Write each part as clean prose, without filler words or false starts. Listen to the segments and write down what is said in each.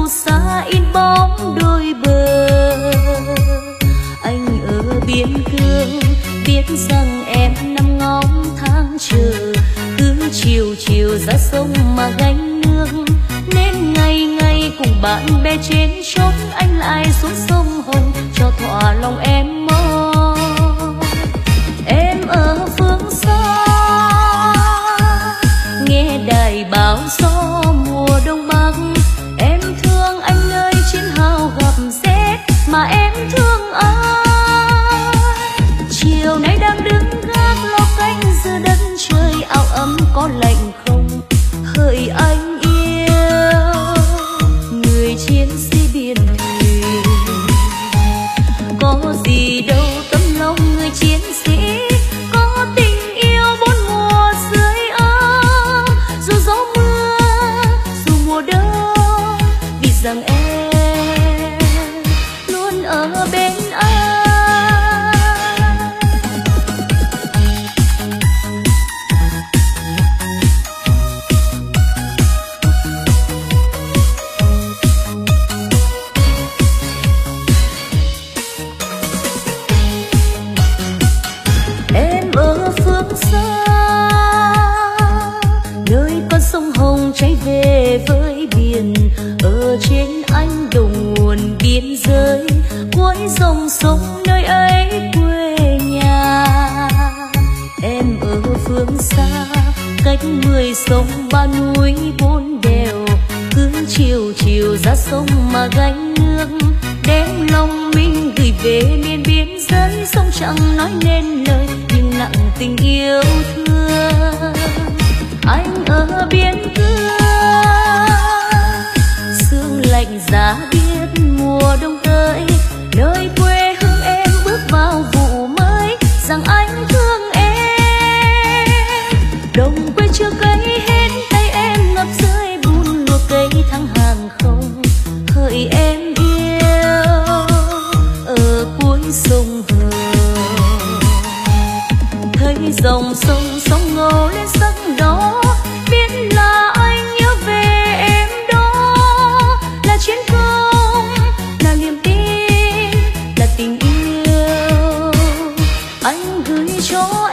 phù sa in bóng đôi bờ. Anh ở biên cương biết rằng em nằm ngóng tháng chờ, cứ chiều chiều ra sông mà gánh nước, nên ngày ngày cùng bạn bè trên chốt anh lại xuống sông Hồng cho thỏa lòng em mong. Em ở phương xa nghe đài báo gió mùa đông bắc, em thương anh nơi chiến hào gặp rét mà em thương ai. Chiều nay đang đứng gác lo canh giữa đất trời áo ấm có lạnh không hỡi anh yêu. Người chiến sĩ biển thủy có gì đâu tấm lòng người chiến sĩ, có tình yêu bốn mùa dưới ấm, dù gió mưa dù mùa đông, vì rằng em luôn ở bên anh. Em ở phương xa nơi con sông Hồng chảy về với biển, ở trên anh đầu nguồn biên giới cuối dòng sông nơi ấy quê nhà. Em ở phương xa cách 10 sông ba núi bốn đèo, cứ chiều chiều ra sông mà gánh nước, đem lòng mình gửi về miền biên giới. Sông chẳng nói nên lời nhưng nặng tình yêu thương. Anh ở biên cương sương lạnh giá biết mùa đông tới, nơi quê hương em bước vào vụ mới, rằng anh thương em. Đồng quê chưa cấy hết tay em ngập dưới bùn lúa cây tháng hàng không hỡi em yêu. Ở cuối sông Hồng thấy dòng sông sóng ngô lên sắc đó, biết là anh nhớ về em đó, là chiến công là niềm tin là tình yêu anh gửi cho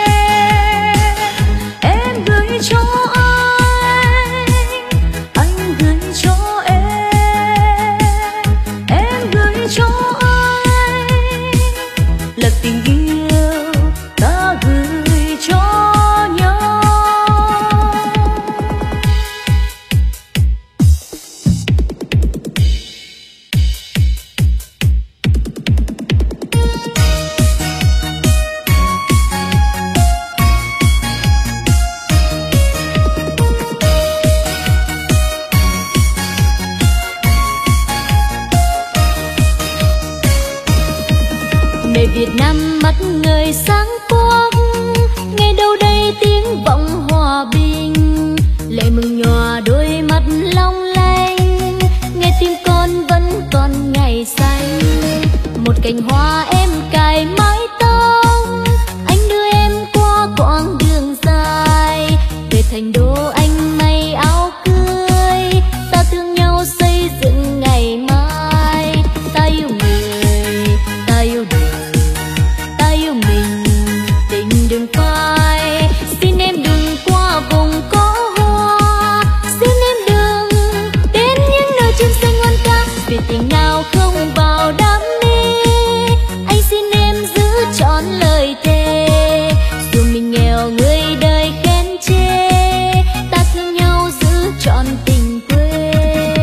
em gửi cho anh gửi cho em gửi cho anh, là tình yêu ta gửi cho nhau. Mẹ Việt Nam mắt người sáng quang, nghe đâu đây tiếng vọng hòa bình, lệ mừng nhòa đôi mắt long lanh, nghe tim con vẫn còn ngày xanh. Một cành hoa em cài mái tóc, anh đưa em qua quãng đường dài, về thành đô anh may áo cưới, ta thương nhau xây dựng ngày mai. Ta yêu người, ta yêu đời, ta yêu mình, tình đừng phai. Xin em đừng qua vùng có hoa, xin em đừng đến những nơi chim xanh ngon ca, vì tình nào không vào đam mê. Anh xin em giữ trọn lời thề, dù mình nghèo người đời khen chê, ta thương nhau giữ trọn tình quê.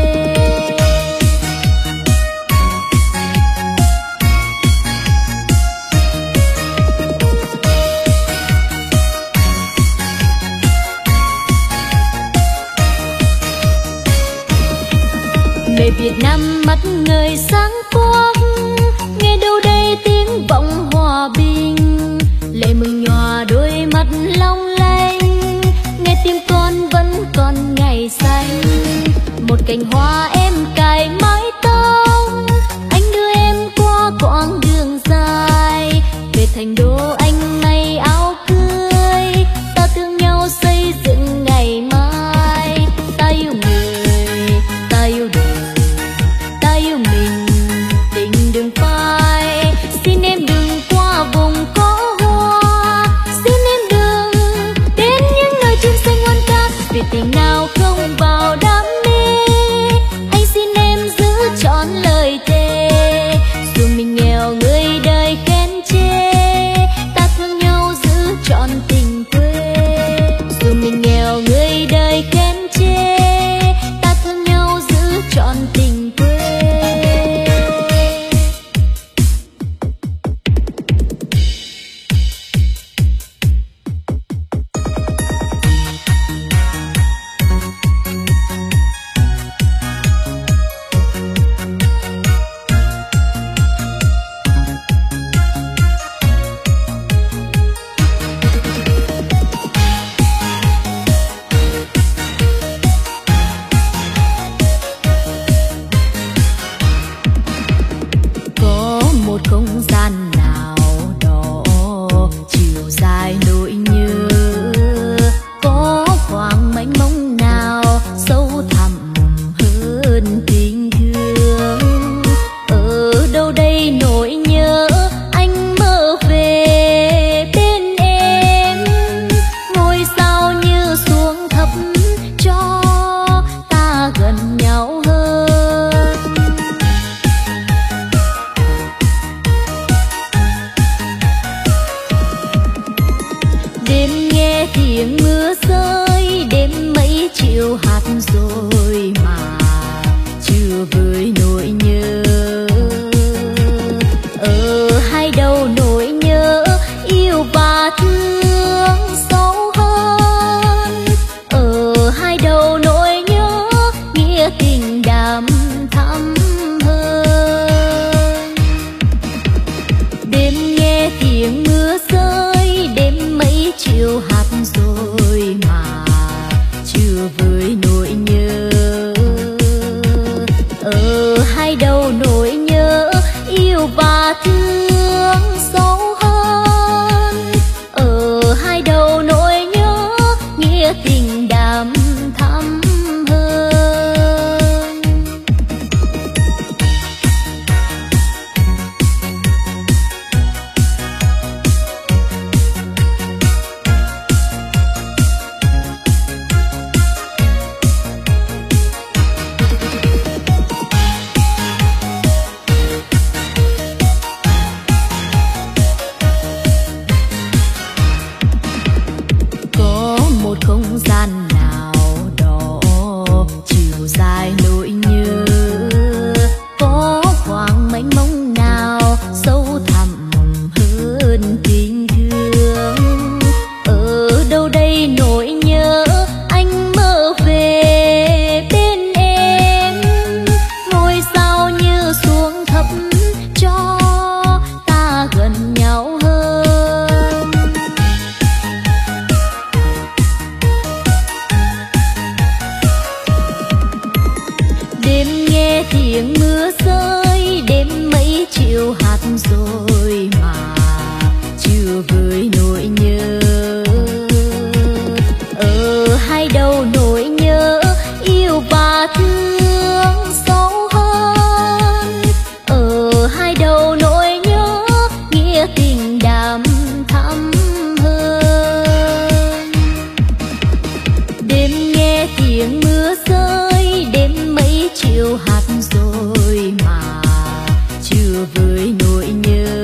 Mẹ Việt Nam mắt người sáng quang, nghe đâu đây tiếng vọng hòa bình, lệ mừng nhòa đôi mắt long lanh, nghe tim con vẫn còn ngày xanh. Một cành hoa em cài mái tóc, anh đưa em qua quãng đường dài, về thành đô anh may áo cưới, ta thương nhau xây dựng ngày mai. Ta yêu người, ta yêu đời, không gian nào đó chiều dài nỗi nhớ, có khoảng mênh mông nào sâu thẳm hơn tình thương. Ở đâu đây nỗi nhớ anh mơ về bên em, ngôi sao như xuống thấp cho ta gần nhau hơn. Đêm nghe tiếng mưa rơi, đêm mấy chiều hạt rồi mà chưa vơi nỗi nhớ. Ở hai đầu nỗi nhớ yêu và thương sâu hơn, ở hai đầu nỗi nhớ nghĩa tình đậm thắm hơn. Đêm nghe tiếng mưa rơi, đêm mấy chiều hạt rồi mà chưa vơi nỗi nhớ. Ở hai đầu nỗi nhớ yêu và thương sâu hơn, ở hai đầu nỗi nhớ nghĩa tình đậm thắm hơn. Có một không gian nào đó chiều dài nỗi nhớ, có khoảng mênh mông nào sâu thẳm hơn tình thương. Ở đâu đây nỗi nhớ anh mơ về bên em, ngôi sao như xuống thấp cho ta gần nhau hơn. Đêm nghe tiếng mưa rơi, đêm mấy chiều hạt rồi mà chưa vơi nỗi nhớ. Ở hai đầu nỗi nhớ yêu và thương sâu hơn, ở hai đầu nỗi nhớ nghĩa tình đậm thắm hơn. Đêm nghe tiếng mưa rơi, đêm mấy chiều hạt rồi mà chưa vơi nỗi nhớ.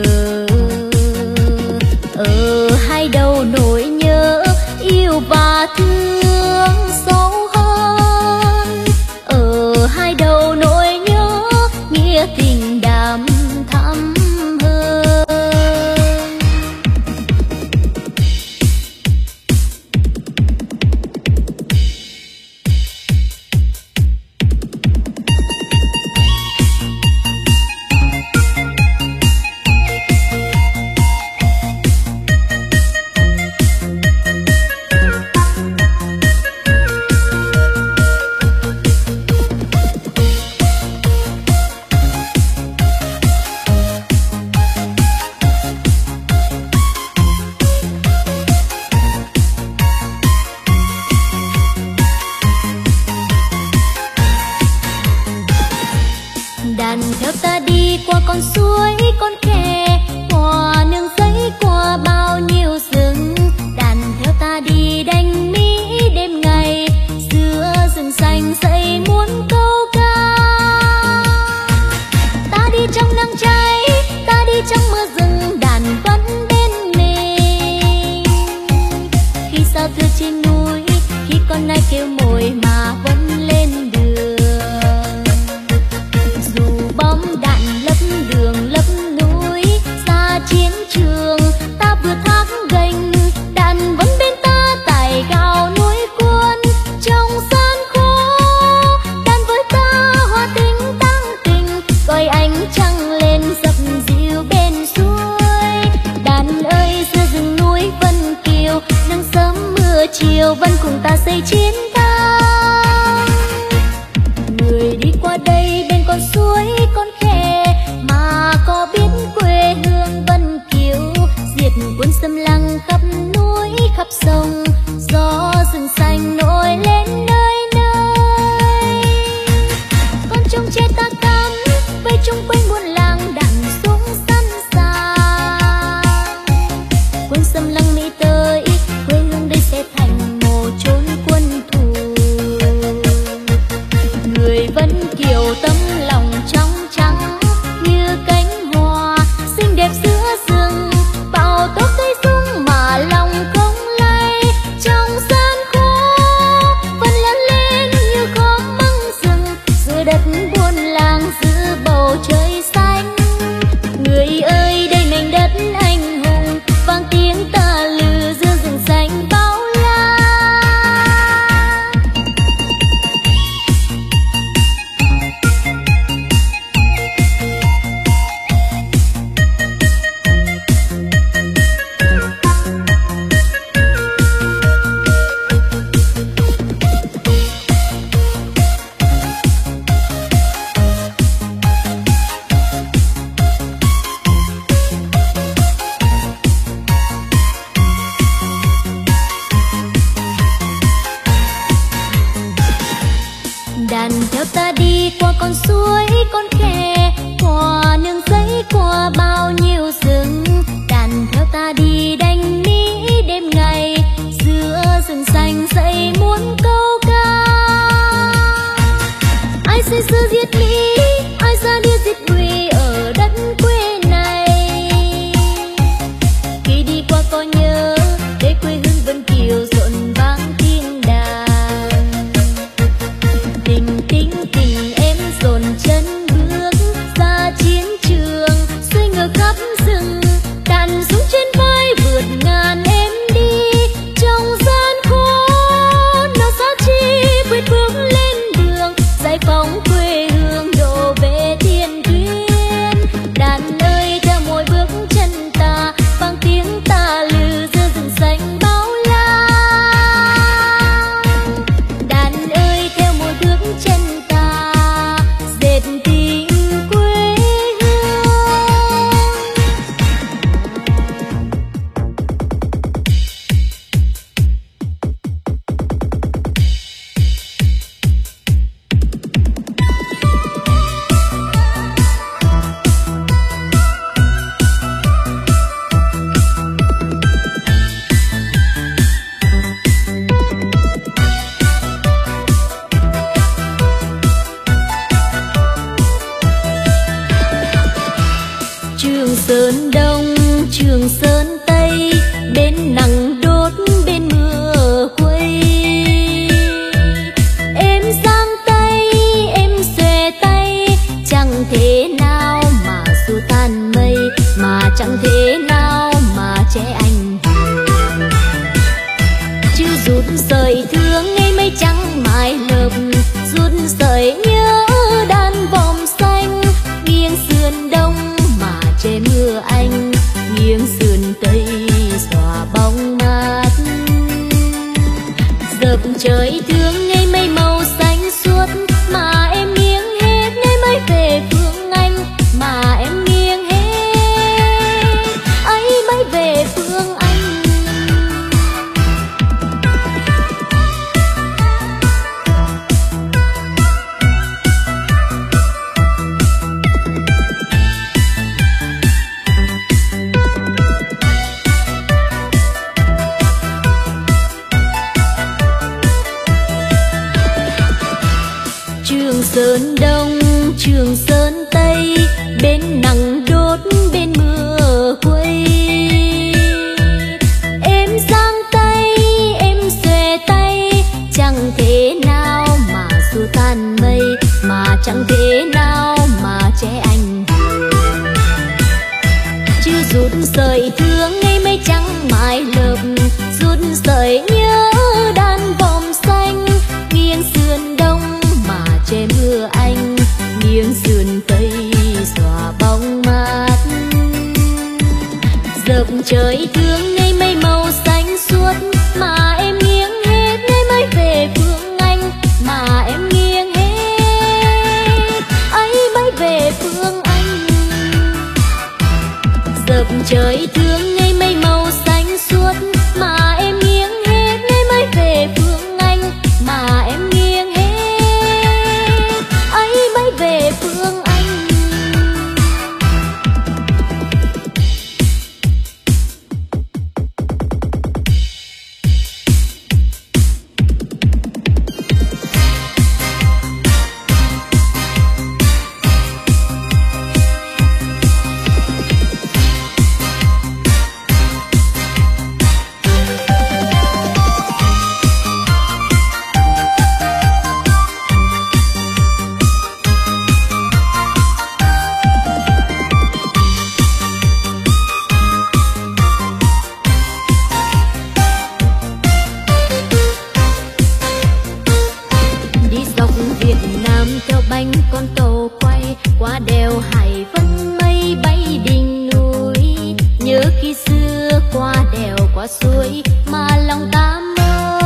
Ở hai đầu nỗi nhớ yêu và thương sâu hơn, ở hai đầu nỗi nhớ nghĩa tình đậm thắm hơn. Đàn theo ta đi qua con suối con khe, qua nương giấy qua bao nhiêu rừng. Đàn theo ta đi đành mỹ đêm ngày, giữa rừng xanh dậy muôn câu ca. Ta đi trong nắng cháy, ta đi trong mưa rừng, đàn vẫn bên mình. Khi sao thưa trên núi, khi con nai kêu mồi mà vẫn lên đường. Dù bom đạn lấp đường lấp ta cắm vây chung quanh buôn làng đàn súng sẵn sàng. Quân xâm lăng mỹ tới quê hương đây sẽ thành một chốn quân thù. Người vẫn kiều tấm lòng trong trắng như cánh hoa xinh đẹp giữa rừng, bào tóc cây sung mà lòng không lay. Trong gian khó vẫn lớn lên như khóm măng rừng giữa đất buôn làng giữa bầu trời xanh. Người ơi đây mảnh đất anh hùng vang tiếng ta lừ giữa rừng xanh bao la. Đàn theo ta đi qua con suối con khe, qua nương giấy qua bao nhiêu rừng. Đàn theo ta đi đánh mỹ đêm ngày giữa rừng xanh dậy muốn câu ca. Ai xây xưa giết mỹ, ai ra đi giết nguy ở đất quê này. Khi đi qua có nhớ để quê hương vẫn kiều rộn vang tiếng đàn. Tình tình tình em dồn chân bước ra chiến trường, xuôi ngược khắp rừng đàn súng trên vai vượt ngàn em đi. Trong gian khó nào xa chi quyết bước lên đường giải phóng quê hương đổ về thiên tuyến. Đàn ơi theo mỗi bước chân ta vang tiếng ta lừ giữa rừng xanh bao la. Đàn ơi theo mỗi bước chân ta dệt tình quê hương. Trường Sơn Đông, Trường Sơn Tây, bên nắng đốt bên mưa quay. Em giang tay, em xòe tay, chẳng thế nào mà xua tan mây, mà chẳng thế nào mà che anh hùng. Chứ rút sợi thương ngay mây trắng mãi lợp, rút sợi nhớ đàn vòng xanh, nghiêng sườn đông mà che mưa anh, nghiêng sườn tây xòa bóng mát. Dập trời thương ngay mây màu xanh suốt, mà em nghiêng hết ngay mới về phương anh, mà em nghiêng hết ấy mới về phương anh. Trường Sơn Đông, Trường Sơn Tây, bên nắng đốt bên mưa quay. Em giang tay, em xòe tay, chẳng thế nào mà xua tan mây, mà chẳng thế nào mà che anh hùng. Chứ rút sợi thương ngay mây trắng mãi lợp, rút sợi nhớ đàn vòng xanh, nghiêng sườn đông mà che mưa anh, nghiêng sườn tây xòa bóng mát. Dập trời thương ngay mây màu xanh suốt, mà em nghiêng hết ngay mới về phương anh, mà em nghiêng hết ấy mới về phương anh. Dập trời thương ngay mây màu xanh suốt, mà em nghiêng hết ngay mới về phương anh, mà em nghiêng hết ấy mới về tàu quay qua đèo hải vân mây bay đỉnh núi. Nhớ khi xưa qua đèo qua suối mà lòng ta mơ.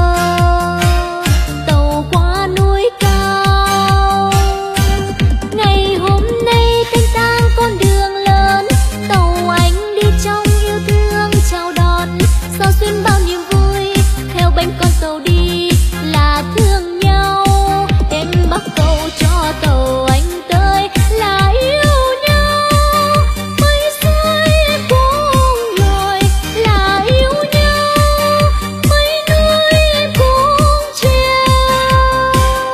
Tàu qua núi cao, ngày hôm nay thanh tang con đường lớn. Tàu anh đi trong yêu thương chào đón, sao xuyên bao niềm vui theo bánh con tàu đi là thương nhau. Em bắt cầu cho tàu anh tới là yêu nhau. Mây rơi cùng lội là yêu nhau, mây núi cùng treo.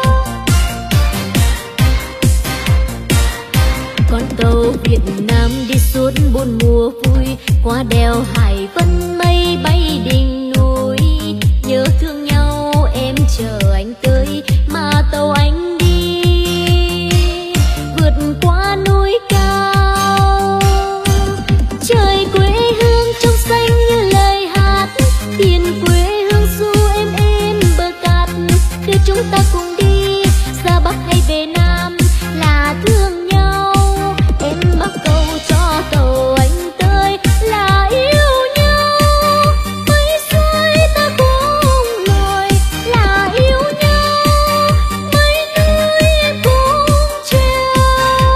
Con tàu Việt Nam đi suốt 4 mùa vui, qua đèo hải vân mây bay đỉnh núi. Nhớ thương nhau em chờ anh tới mà tàu anh đi vượt qua núi cao. Trời quê hương trong xanh như lời hát, biển quê hương du êm bờ cát. Đưa chúng ta cùng đi ra Bắc hay về Nam là thương nhau. Em bắt cầu cho tàu anh tới là yêu nhau. Mây rơi ta cùng lội là yêu nhau, mây núi cùng treo.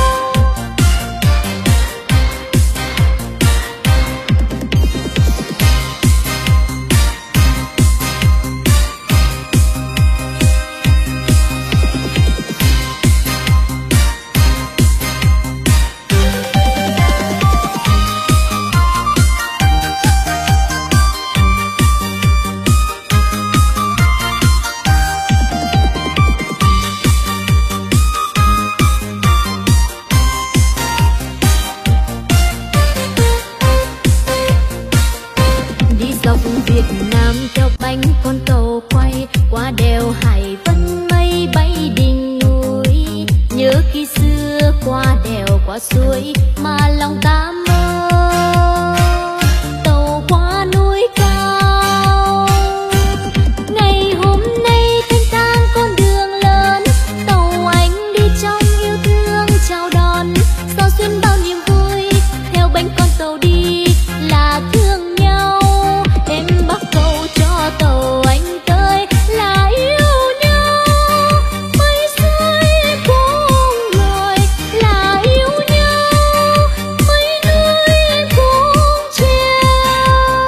Đi dọc Việt Nam theo bánh con tàu quay qua đèo hải vân mây bay đỉnh núi. Nhớ khi xưa qua đèo qua suối mà lòng ta mơ. Tàu qua núi cao, ngày hôm nay thanh tang con đường lớn. Tàu anh đi trong yêu thương chào đón, sao xuyên bao niềm vui theo bánh con tàu đi là thương nhau. Em bắt cầu cho tàu anh tới là yêu nhau. Mây rơi cùng lội là yêu nhau, mây núi cùng treo.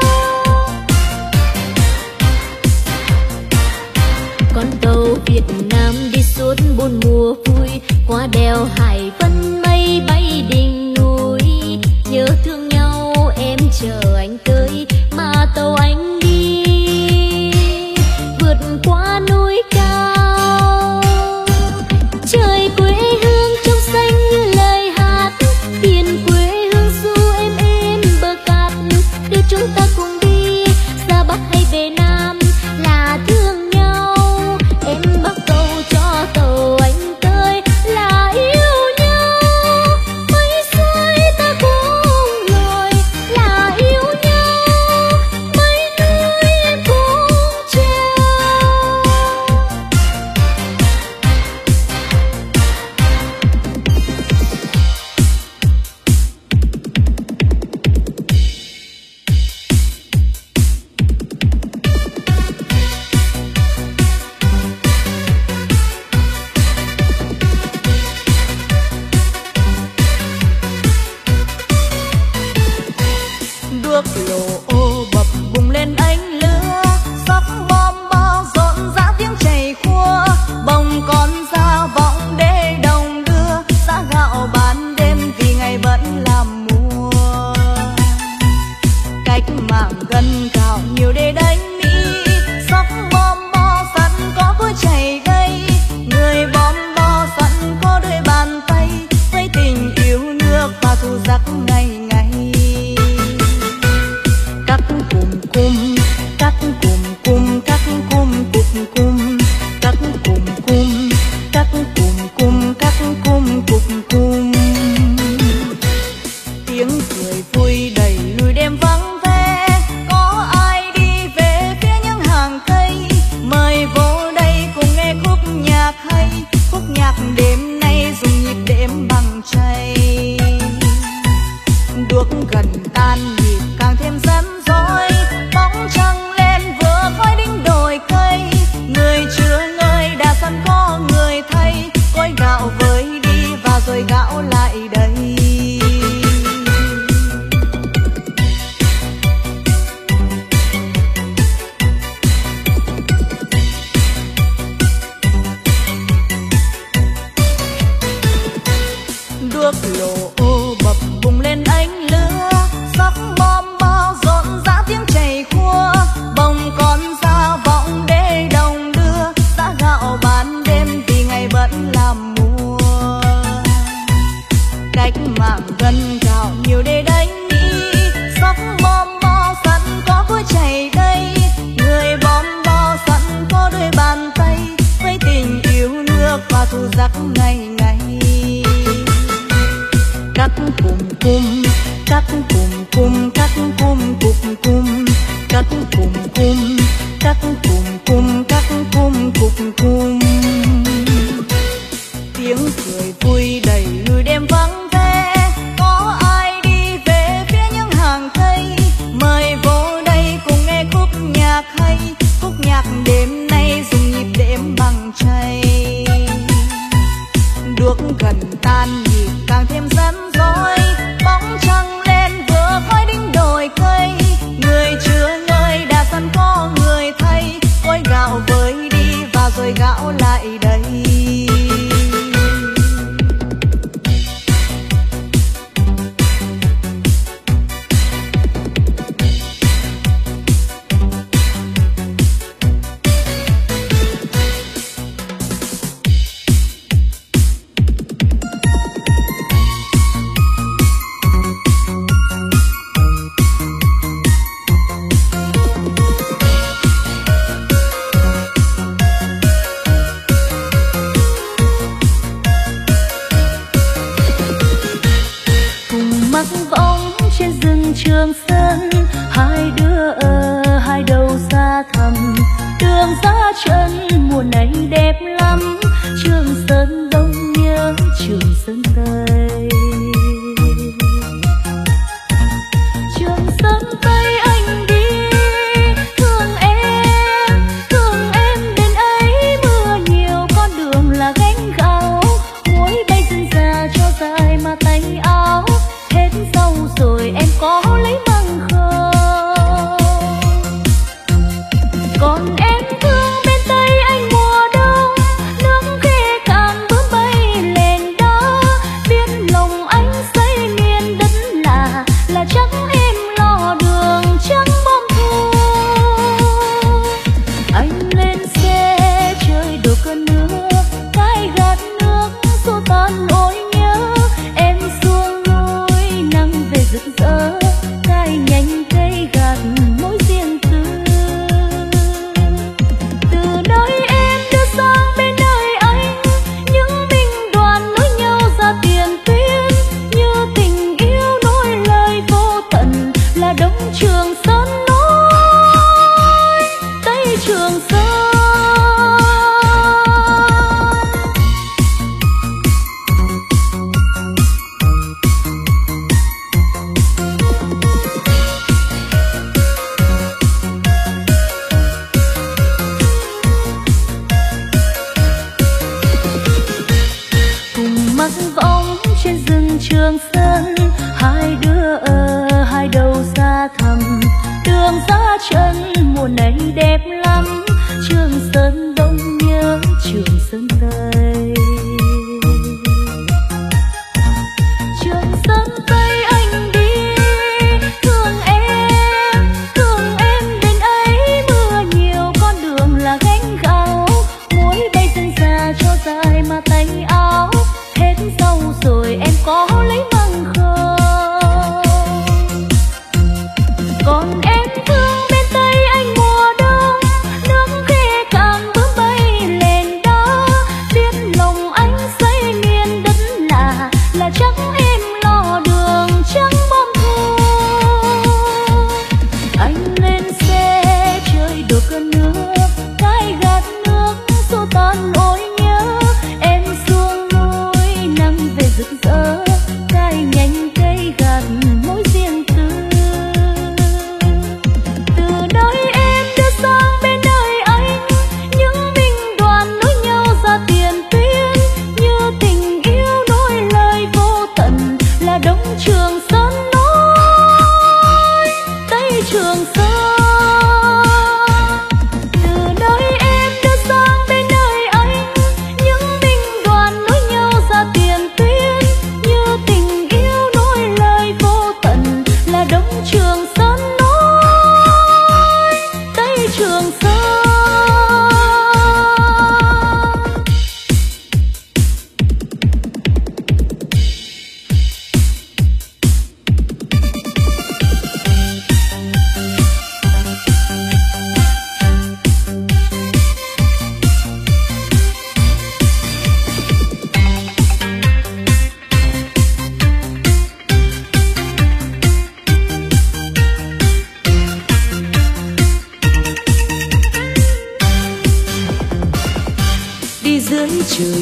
Con tàu Việt Nam đi suốt 4 mùa vui, qua đèo hải vân mây bay đỉnh núi. Nhớ thương nhau em chờ anh tới mà tàu anh đi vượt qua núi cao. Trời quê hương trong xanh như lời hát, biển quê hương du êm bờ cát. Đưa chúng ta cùng đi ra Bắc hay về Nam là thương nhau. Em bắt cầu cho tàu anh tới là yêu nhau. Mây rơi ta cùng lội là yêu nhau, mây núi cùng treo. Đuốc lổ bập bùng lên ánh lửa, sóc bom bao rộn rã tiếng chảy khua. Bồng con ra vọng để đồng đưa, giá gạo bán đêm vì ngày vẫn làm mùa. Cách mạng gần gạo nhiều để đánh Mỹ, sóc bom bo sẵn có cối chảy gây. Người bom bo sẵn có đôi bàn tay, với tình yêu nước và thù giặc ngày ngày. Các cùm cung, các cùm cung, các cùm cục cung, các cùm cung, các cùm cung, các cùm cục cung. Tiếng cười vui đầy lùi đêm vắng ve, có ai đi về phía những hàng cây. Mời vô đây cùng nghe khúc nhạc hay, khúc nhạc đêm nay dùng nhịp đuốc lổ bập bùng lên ánh lửa, sắc bom bao rộn rã tiếng chảy khua, bồng con ra vọng để đồng đưa, xã gạo ban đêm vì ngày vẫn làm mùa. Cách mạng gần gạo nhiều để đánh đi, sắc bom bao sẵn có cuối chảy đây, người bom bao sẵn có đôi bàn tay, với tình yêu nước và thù giặc ngày ngày. Các cùng cung, các cùng cung, các cung cục cung, các cùng cung, các cùng cung, các cung cục cung. Tiếng cười vui đầy người đêm vắng ve, có ai đi về phía những hàng cây, mời vô đây cùng nghe khúc nhạc hay, khúc nhạc đêm nay dùng nhịp đêm bằng chay. Đuốc gần tan nhịp càng thêm rắn rối, bóng trăng lên vừa khói đinh đồi cây, người chưa ngơi đã sẵn có người thay, gói gạo với đi và rồi gạo lại đây. Trường Sơn hai đứa ở hai đầu xa thẳm, đường xa chân mùa này đẹp lắm, Trường Sơn đông nhớ Trường Sơn Tây. Trường Sơn Tây anh đi thương em đến ấy, mưa nhiều con đường là gánh gạo, muối bay dân già cho dài mà tay áo, hết rau rồi em có lấy măng không? Còn em thương bên Tây anh mùa đông, nước khê cạn bướm bay lên đó, biết lòng anh xây miền đất là chắc em lo đường trắng bom thu. Anh lên xe chơi đổ cơn mưa, cái gạt nước xô tan nỗi nhớ, em xuống núi nắng về rực rỡ, cái nhánh cây gạt mối riêng tư. Từ nơi em đưa sang bên nơi anh, những binh đoàn nối nhau ra tiền tuyến, như tình yêu nối lời vô tận, là Đông Trường Sơn nối Tây Trường Sơn. Mặc vọng trên rừng Trường Sơn, hai đứa ở hai đầu xa thẳm, đường xa chân mùa này đẹp lắm, Trường Sơn đông nhớ Trường Sơn Tây. Trường Sơn Tây anh đi thương em đến ấy, mưa nhiều con đường là gánh gạo, muối bay dân già cho dài mà tay áo, hết rau rồi em có lấy măng không? Còn em thương bên Tây anh mùa đông, nước khê cạn bướm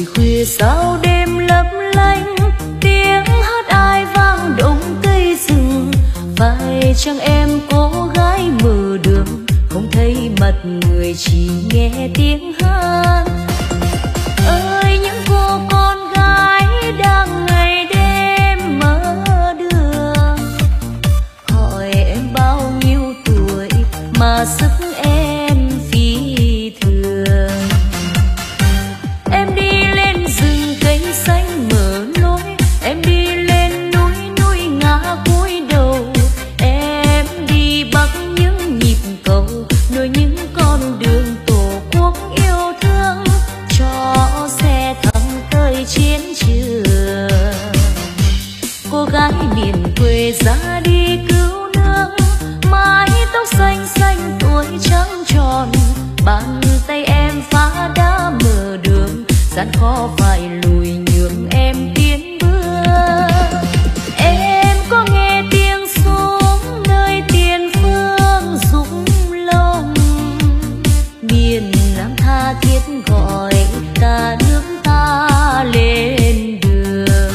buổi khuya sao đêm lấp lánh, tiếng hát ai vang động cây rừng. Phải chăng em cô gái mờ đường, không thấy mặt người chỉ nghe tiếng hát. Ơi những cô con gái đang ngày đêm mở đường, hỏi em bao nhiêu tuổi mà sức em phi thường. Em đi lên rừng cây xanh mở lối, em đi lên núi núi ngã cúi đầu. Em đi bắc những nhịp cầu, nối những con đường tổ quốc yêu thương, cho xe thẳng tới chiến trường. Cô gái miền quê ra đi cứu nước, mái tóc xanh xanh tuổi trắng tròn. Bàn tay em phá đá mở đường, gian khó phải lùi nhường em tiến bước. Em có nghe tiếng súng nơi tiền phương rung lông, miền Nam tha thiết gọi cả nước ta lên đường.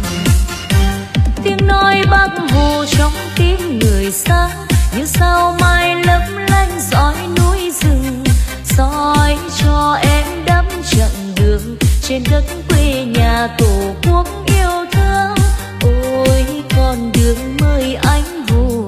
Tiếng nói Bác Hồ trong tim người xa, như sao mai lấp lánh dõi núi rừng, soi cho em đắm chặng đường trên đất quê nhà tổ quốc yêu thương. Ôi con đường mới anh hùng.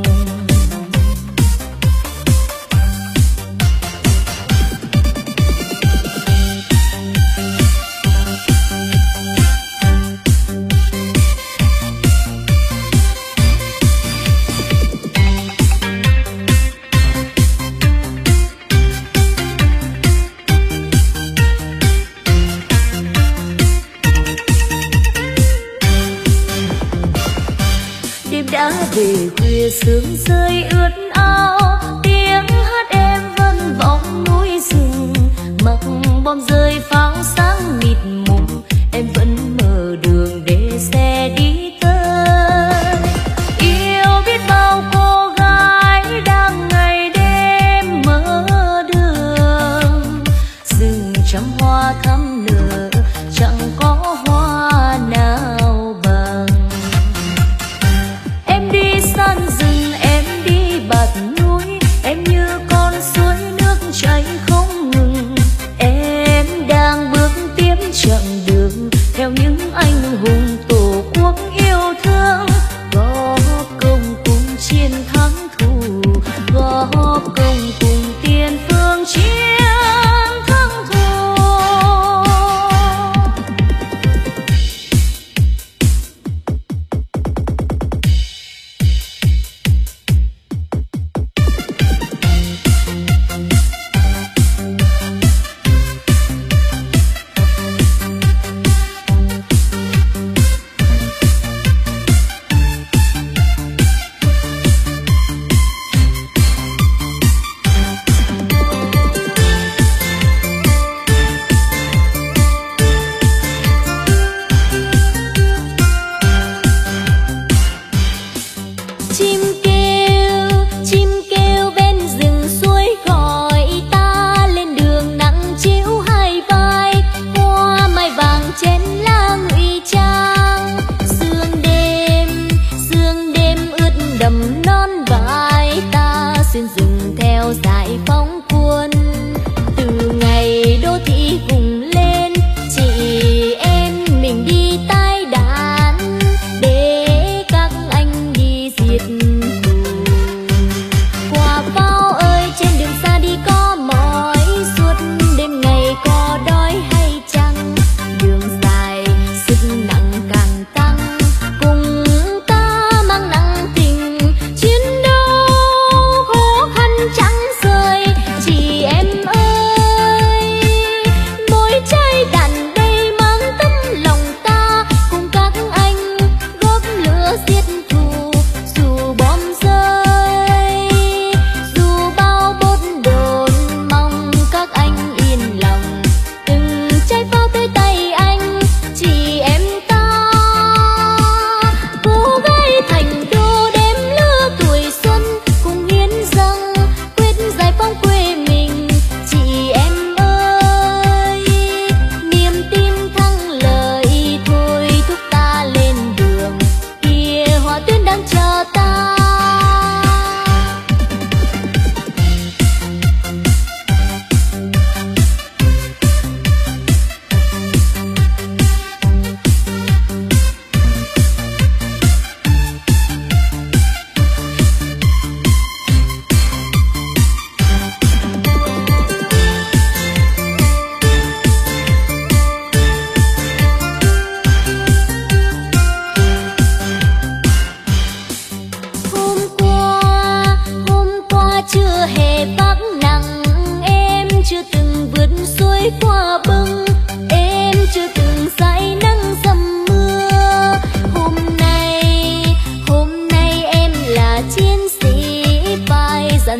Đã về khuya sương rơi ướt áo, tiếng hát em vân vọng núi rừng. Mặc bom rơi pháo sáng mịt mùng, em vẫn mở đường để xe đi tới. Yêu biết bao cô gái đang ngày đêm mở đường, rừng trăm hoa thắm nở chẳng có hoa nào bằng. San rừng em đi bạt núi, em như con suối nước chảy không ngừng. Em đang bước tiếp chặng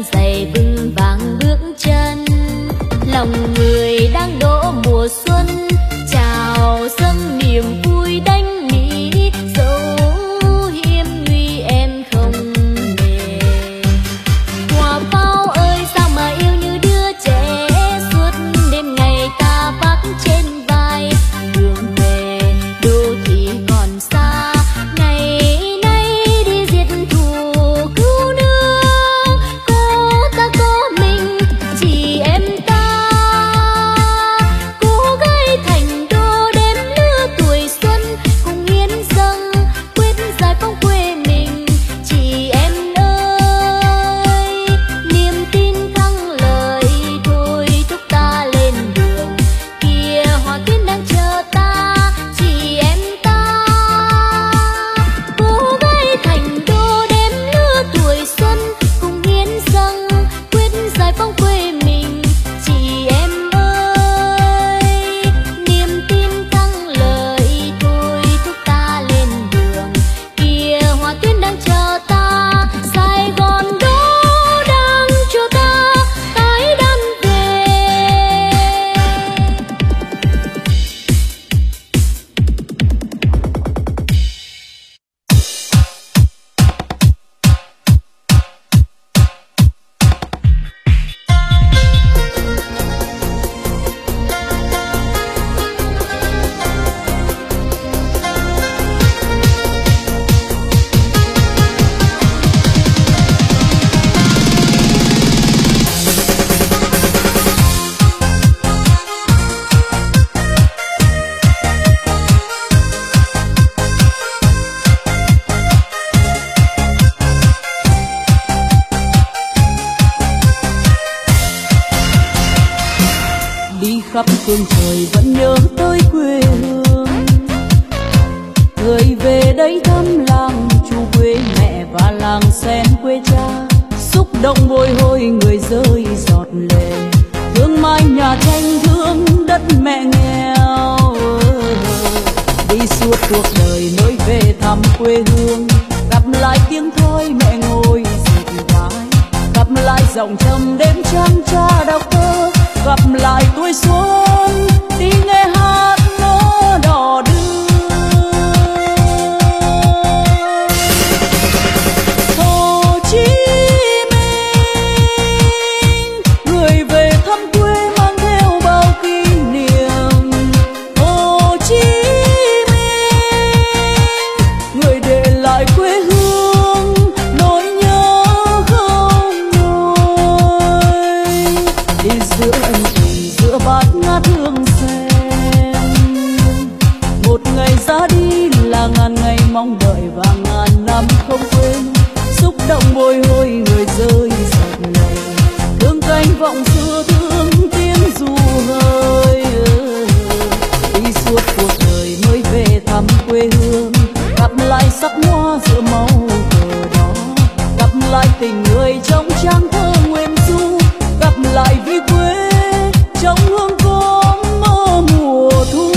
gian dày vững vàng bước chân. Lòng người đang đổ mùa xuân, chào dâng niềm vui đánh mỹ, dẫu hiểm nguy em không mề. Hoa pháo ơi sao mà yêu như đứa trẻ, suốt đêm ngày ta vác trên vai, đường về đô thị còn xa, ngày nay đi diệt thù cứu nước. Có ta có mình chỉ em ta, cố gắng thành đô đếm lứa tuổi xuân, cùng hiến dâng quyết giải phóng quê mình. Chị em ơi, niềm tin thắng lợi thôi thúc ta lên đường, kìa hòa tuyến đang chờ ta. Chị em ta cố gắng thành đô đếm lứa tuổi xuân, cùng hiến dâng quyết giải phóng quê mình. Chị em ơi, niềm tin thắng lợi thôi thúc ta lên đường, kìa hòa tuyến đang chờ ta. Sài Gòn đó đang chờ ta tái đàn về. Đi khắp phương trời vẫn nhớ tới quê hương, người về đây thăm làng chu quê mẹ và làng sen quê cha. Xúc động bồi hồi người rơi giọt lệ, thương mai nhà tranh thương đất mẹ nghèo. Đi suốt cuộc đời mới về thăm quê hương, gặp lại tiếng thoi mẹ ngồi dịu vai, gặp lại giọng trầm đêm trăng cha đọc thơ, gặp lại tuổi xuân đi nghe hát nó đò đưa. Hồ Chí Minh, người về thăm quê mang theo bao kỷ niệm. Hồ Chí Minh, người để lại quê hương nỗi nhớ không nguôi. Đi giữa ân tình giữa bát ngát hương sen, một ngày ra đi là ngàn ngày mong đợi và ngàn năm không quên. Xúc động bồi hồi người rơi giọt lệ, thương cánh vọng xưa thương tiếng ru hơi. Đi suốt cuộc đời mới về thăm quê hương, gặp lại sắc hoa giữa màu cờ đó, gặp lại tình người trong trang thơ nguyên du, gặp lại vì quê trong hương có mơ mùa thu.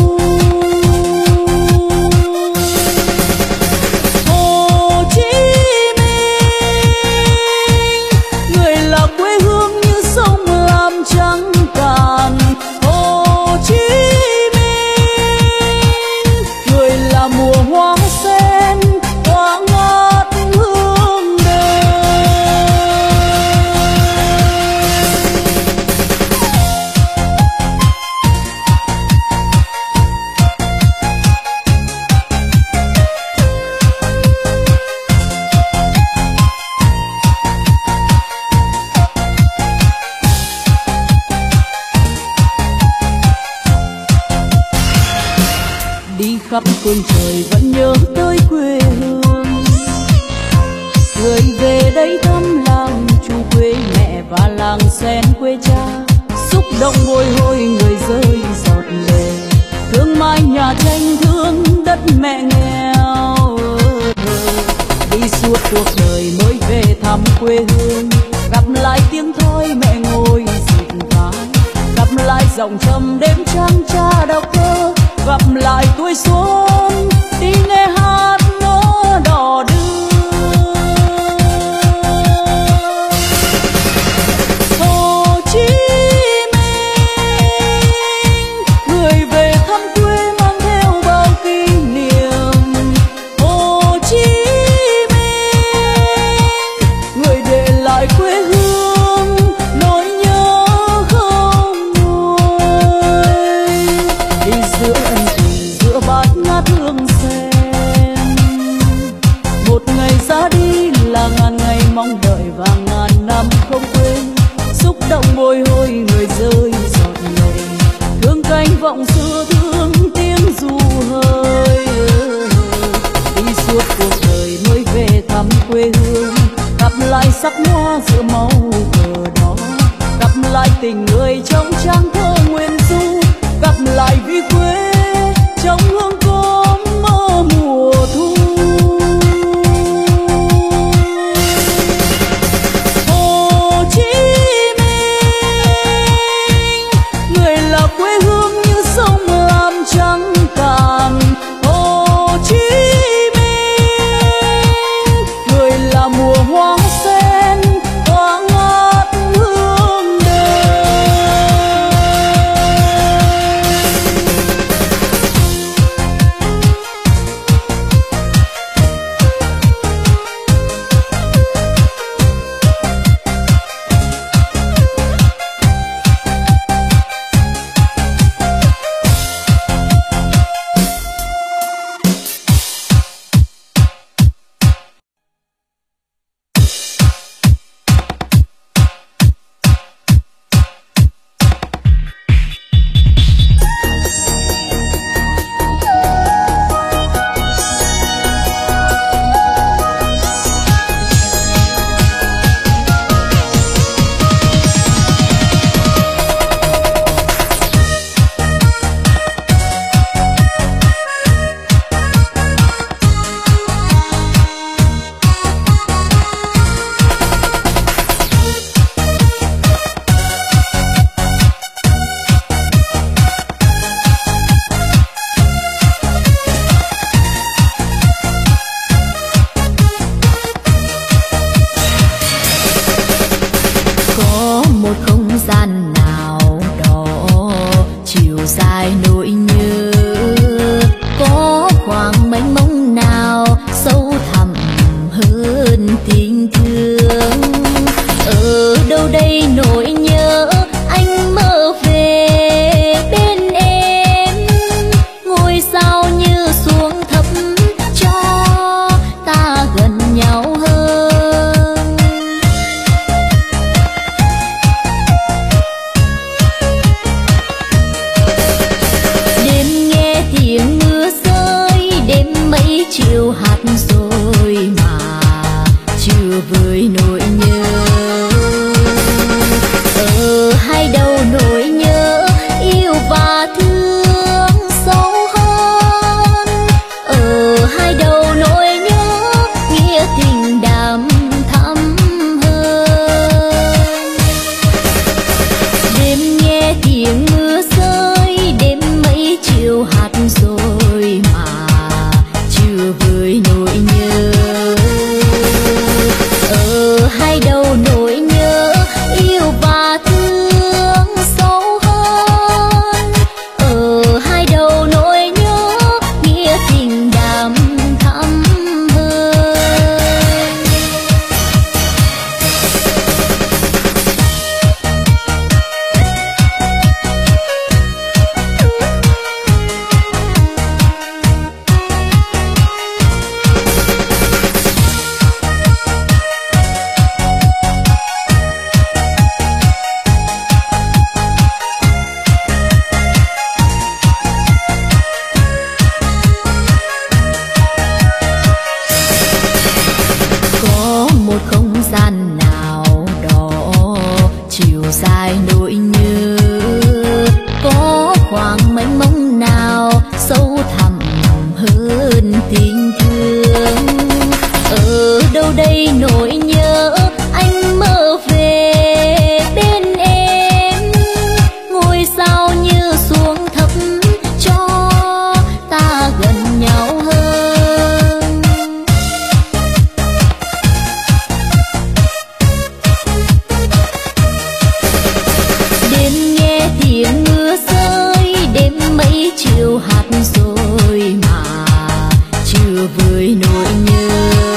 Hồ Chí Minh, người là quê hương như sông lam trắng cạn. Hồ Chí Minh, người là mùa hoa sen hoa ngát hương đời. Đi khắp phương trời vẫn nhớ tới quê hương, người về đây thăm làng chu quê mẹ và làng sen quê cha. Xúc động bồi hồi người rơi giọt lệ, thương mai nhà tranh thương đất mẹ nghèo. Đi suốt cuộc đời mới về thăm quê hương, gặp lại tiếng thoi mẹ ngồi dịu vai, gặp lại giọng trầm đêm trăng cha đọc thơ, gặp lại tuổi xuân đi nghe hát nó đò đưa. sắc hoa giữa màu cờ đỏ, gặp lại tình người trong trang thơ nguyên du, gặp lại vì quê trong hương cốm mơ mùa thu. Hồ Chí Minh, người là quê hương như sông lam trắng cạn. Hồ Chí Minh, người là mùa hoa sen hoa ngát hương đời. chiều hạt rồi mà chưa vơi nỗi nhớ.